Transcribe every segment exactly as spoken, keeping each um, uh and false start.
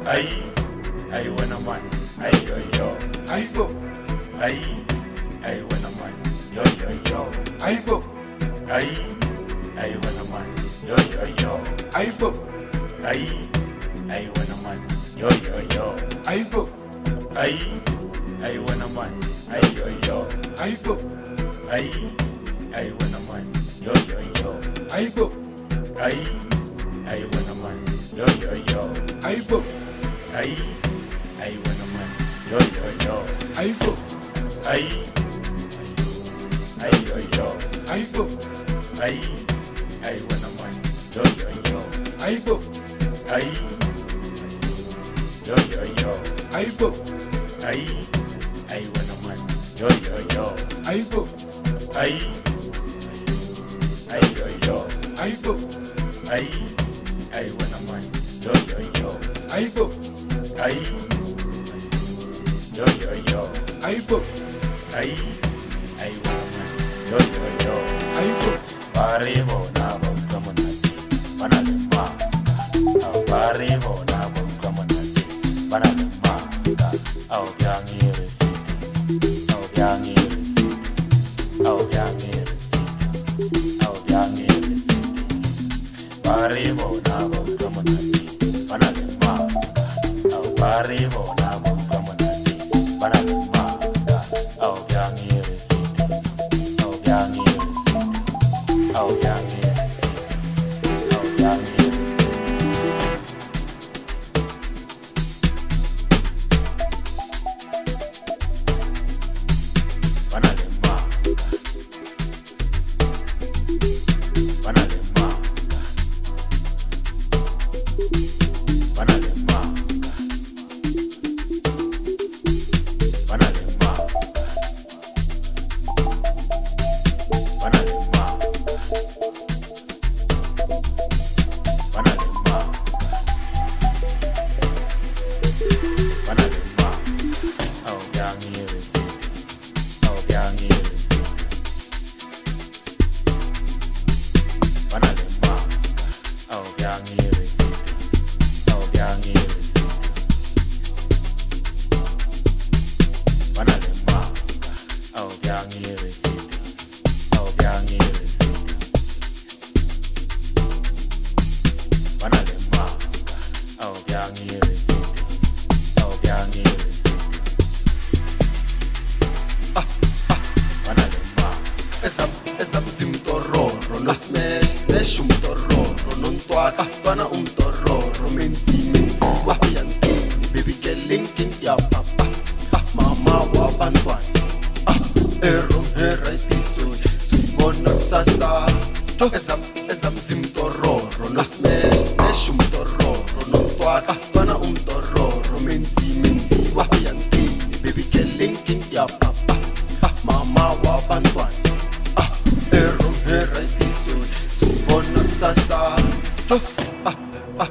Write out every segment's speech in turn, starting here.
Ay, ay, buena man. Ay, yo, yo. Ay, bo. Ay, ay, buena man. Yo, yo, yo. Ay, bo. Ay, ay, buena man. Yo, yo, yo. Ay, bo. Ay, ay, buena man. Yo, yo, yo. Ay, bo. Ay, ay, buena man. Ay, yo, yo. Ay, bo. Ay, ay, buena man. Yo, yo, yo. Ay, bo. Ay, ay, buena man. Yo, yo, yo. Ay, bo. Ay, ay, buena man. Yo, yo, yo. Ay, bo. Ay, ay, yo, yo. Ay, bo. Ay, ay, buena man. Yo, yo, yo. Ay, bo. Ay, yo, yo, yo. Ay, bo. Ay, ay, buena man. Yo, yo, yo. Ay, bo. Ay, ay, yo, yo. Ay, bo. Ay, ay, buena man. Yo, yo, yo. Ay, bo. Ay, yo, yo, yo. Ay, bo. Ay, ay, buena man. Yo, yo, yo. Ay, bo. Paribo na bonga monati, panalema. Au paribo na bonga monati, panalema. Au biangi resi, au biangi resi, au biangi resi, au biangi resi. Paribo na bonga monati, panalema. Au paribo na bonga monati, panalema. Au biangi resi, au biangi resi. Oh, young years. Oh, young years. Panalema. Panalema. Panalema. Panalema. Panalema. Panalema. Panalema. Oh, young years. Oh, young years. Panalema. Oh, young years. Oh, young years. Panalema. Oh, young years. Oh, young years. Panalema. Oh, young years. Oh, young years. Panalema. Esam, esam simtororo, no smash, smash um tororo, non tuana, tuana um tororo, menzi, menzi, wahuyantini, baby girl linking ya papa, ah, mama wa bantuan, ah, ero, hera itiso, suibona sasa, to esam, esam simtororo, no smash, smash um tororo, non tuana, tuana um tororo, menzi, menzi, wahuyantini, baby girl linking ya papa, ah, mama wa bantuan. Ero, hera itiso, subona sasa. To, ah, ah.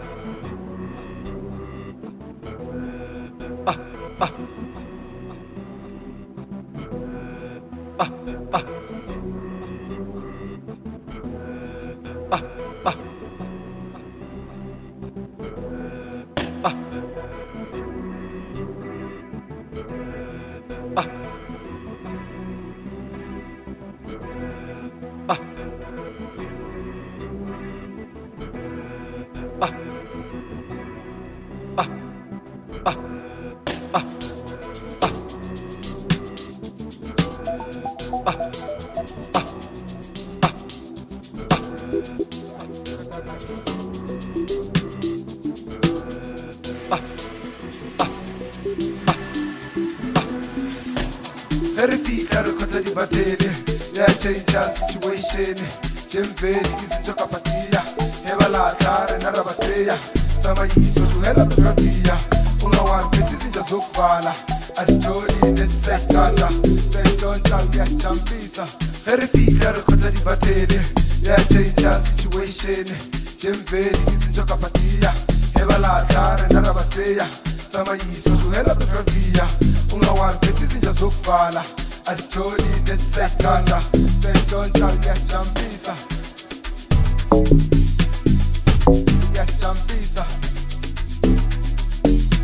Ah, ah. Ah, ah. Ah, ah. Ah. Ah. Ah. Ah. Ah. Ah. Ah. Verifika rikota ribatele, ya change situation. Jemveli izinjoka patia, heba la tare na rabateya. Sama yiso tuhela petrafia, unga wanpeti zinja zokubala. Asijoli netsekata, sejon changi ya chambisa. Verifika rikota ribatele, ya change situation. Jemveli izinjoka patia, heba la tare na rabateya. Sama yiso tuhela petrafia, unga wanpeti zinja zokubala. Asijoli netsekata, sejon changi ya chambisa. Ya chambisa.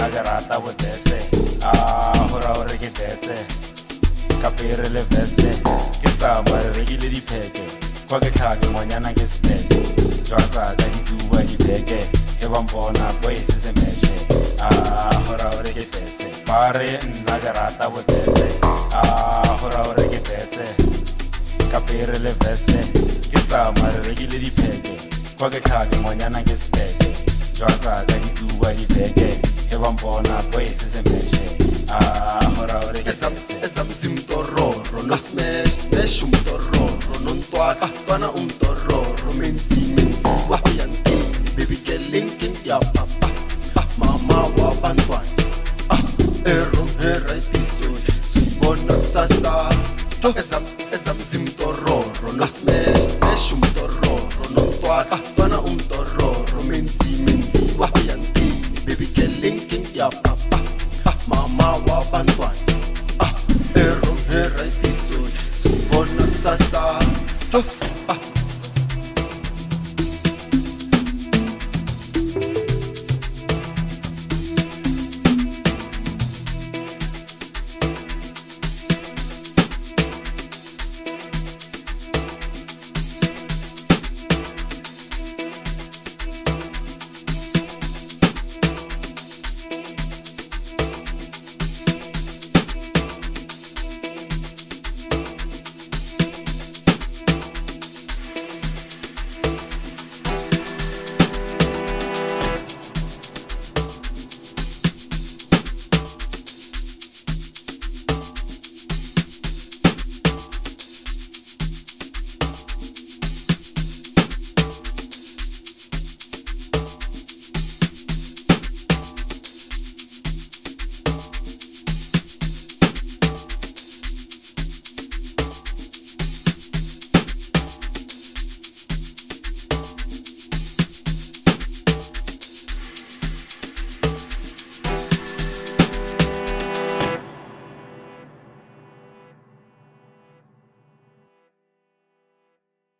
nna ke rata botese a hora hore ke tese ka pere le veste ke sama re rekile dipheke kwa ke tlhake ngwanyana ke spete jwa tsaka ditsuba dibeke e ba mpona bo e se semeshe a hora hore ke tese ba re nna ke rata botese a hora hore ke tese ka pere le veste ke sama re rekile dipheke kwa ke tlhake ngwanyana ke spete jwa tsaka ditsuba dibeke e ba mpona bo e se semeshe a hora hore ke tese ezamzimtororo no smash smash umtororo no ntwana ntwana umtororo menzi menzi wakuyantini baby girl linking ya papa mama wa bantwana ah erom heratiso sibona sasa ezam ezamzimtororo no smash smash umtororo no ntwana ntwana umtororo menzi menzi wakuyantini baby girl linking ya papa mama wa bantwana erom heratiso sibona sasa